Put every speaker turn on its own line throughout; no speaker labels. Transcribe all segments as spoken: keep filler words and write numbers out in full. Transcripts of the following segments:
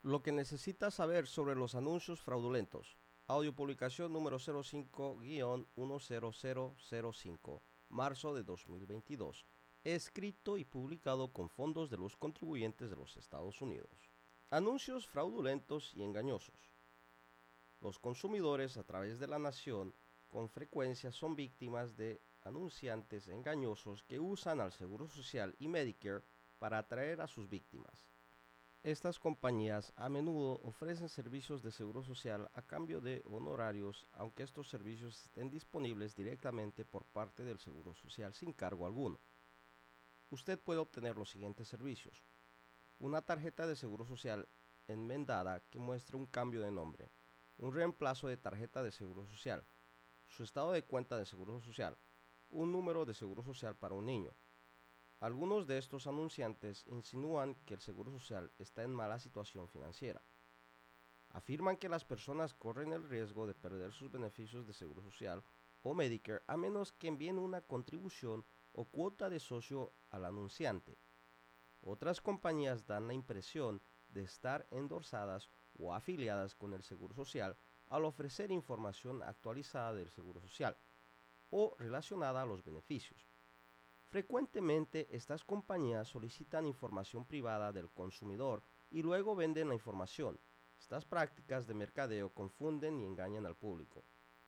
Lo que necesitas saber sobre los anuncios fraudulentos. Audio publicación número cero cinco guión uno cero cero cero cinco, marzo de dos mil veintidós. Escrito y publicado con fondos de los contribuyentes de los Estados Unidos. Anuncios fraudulentos y engañosos. Los consumidores a través de la nación con frecuencia son víctimas de anunciantes engañosos que usan al Seguro Social y Medicare para atraer a sus víctimas. Estas compañías a menudo ofrecen servicios de seguro social a cambio de honorarios, aunque estos servicios estén disponibles directamente por parte del Seguro Social sin cargo alguno. Usted puede obtener los siguientes servicios: una tarjeta de seguro social enmendada que muestre un cambio de nombre, un reemplazo de tarjeta de seguro social, su estado de cuenta de seguro social, un número de seguro social para un niño. Algunos de estos anunciantes insinúan que el Seguro Social está en mala situación financiera. Afirman que las personas corren el riesgo de perder sus beneficios de Seguro Social o Medicare a menos que envíen una contribución o cuota de socio al anunciante. Otras compañías dan la impresión de estar endorsadas o afiliadas con el Seguro Social al ofrecer información actualizada del Seguro Social o relacionada a los beneficios. Frecuentemente, estas compañías solicitan información privada del consumidor y luego venden la información. Estas prácticas de mercadeo confunden y engañan al público.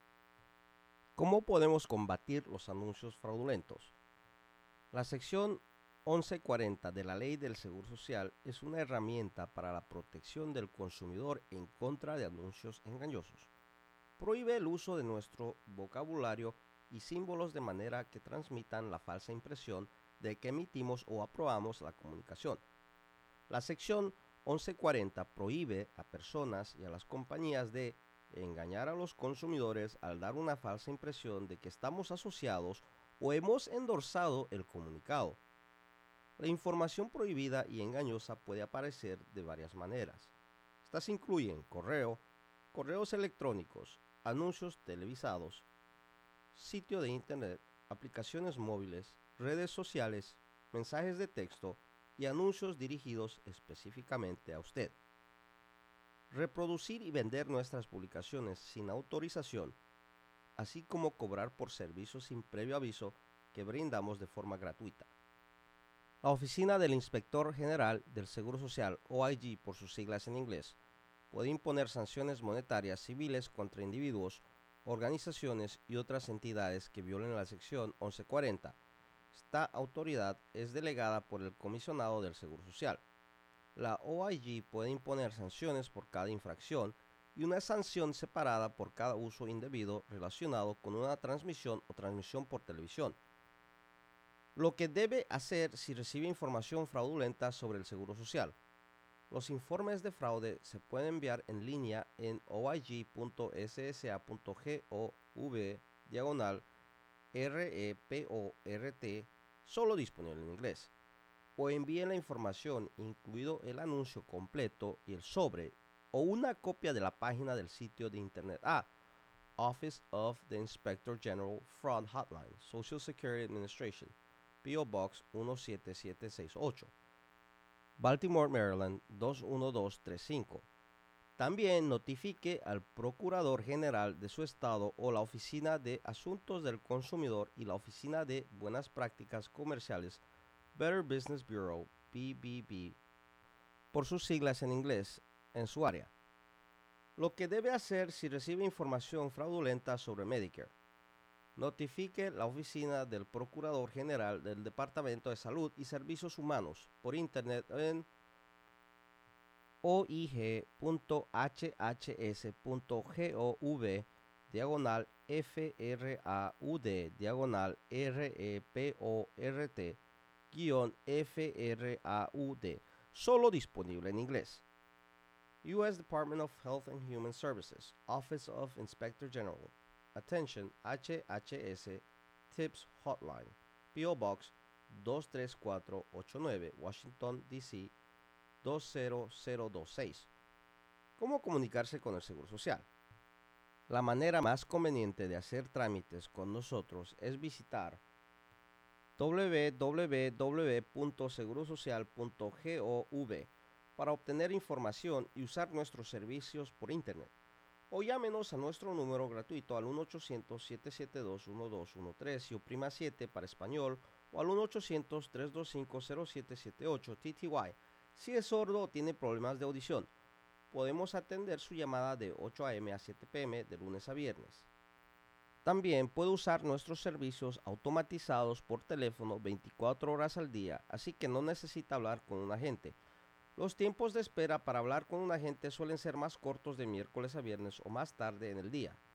¿Cómo podemos combatir los anuncios fraudulentos? La sección once cuarenta de la Ley del Seguro Social es una herramienta para la protección del consumidor en contra de anuncios engañosos. Prohíbe el uso de nuestro vocabulario y símbolos de manera que transmitan la falsa impresión de que emitimos o aprobamos la comunicación. La sección once cuarenta prohíbe a personas y a las compañías de engañar a los consumidores al dar una falsa impresión de que estamos asociados o hemos endorsado el comunicado. La información prohibida y engañosa puede aparecer de varias maneras. Estas incluyen correo, correos electrónicos, anuncios televisados, sitio de internet, aplicaciones móviles, redes sociales, mensajes de texto y anuncios dirigidos específicamente a usted. Reproducir y vender nuestras publicaciones sin autorización, así como cobrar por servicios sin previo aviso que brindamos de forma gratuita. La Oficina del Inspector General del Seguro Social, O I G por sus siglas en inglés, puede imponer sanciones monetarias civiles contra individuos, organizaciones y otras entidades que violen la sección once cuarenta. Esta autoridad es delegada por el Comisionado del Seguro Social. La O I G puede imponer sanciones por cada infracción y una sanción separada por cada uso indebido relacionado con una transmisión o transmisión por televisión. Lo que debe hacer si recibe información fraudulenta sobre el Seguro Social. Los informes de fraude se pueden enviar en línea en oig punto s s a punto gov diagonal report, solo disponible en inglés, o envíen la información, incluido el anuncio completo y el sobre, o una copia de la página del sitio de internet a Office of the Inspector General Fraud Hotline, Social Security Administration, P O Box uno siete siete seis ocho. Baltimore, Maryland dos uno dos tres cinco. También notifique al Procurador General de su estado o la Oficina de Asuntos del Consumidor y la Oficina de Buenas Prácticas Comerciales, Better Business Bureau, B B B, por sus siglas en inglés, en su área. Lo que debe hacer si recibe información fraudulenta sobre Medicare. Notifique la oficina del Procurador General del Departamento de Salud y Servicios Humanos por internet en oig punto h h s punto gov diagonal fraud diagonal report guión fraud, solo disponible en inglés. U S Department of Health and Human Services, Office of Inspector General. Attention H H S Tips Hotline, P O Box dos tres cuatro ocho nueve, Washington, D C dos cero cero dos seis. ¿Cómo comunicarse con el Seguro Social? La manera más conveniente de hacer trámites con nosotros es visitar w w w punto seguro social punto gov para obtener información y usar nuestros servicios por Internet. O llámenos a nuestro número gratuito al uno ochocientos, siete siete dos, uno dos uno tres y oprima siete para español o al uno ochocientos, tres dos cinco, cero siete siete ocho T T Y si es sordo o tiene problemas de audición. Podemos atender su llamada de ocho a m a siete p m de lunes a viernes. También puede usar nuestros servicios automatizados por teléfono veinticuatro horas al día, así que no necesita hablar con un agente. Los tiempos de espera para hablar con un agente suelen ser más cortos de miércoles a viernes o más tarde en el día.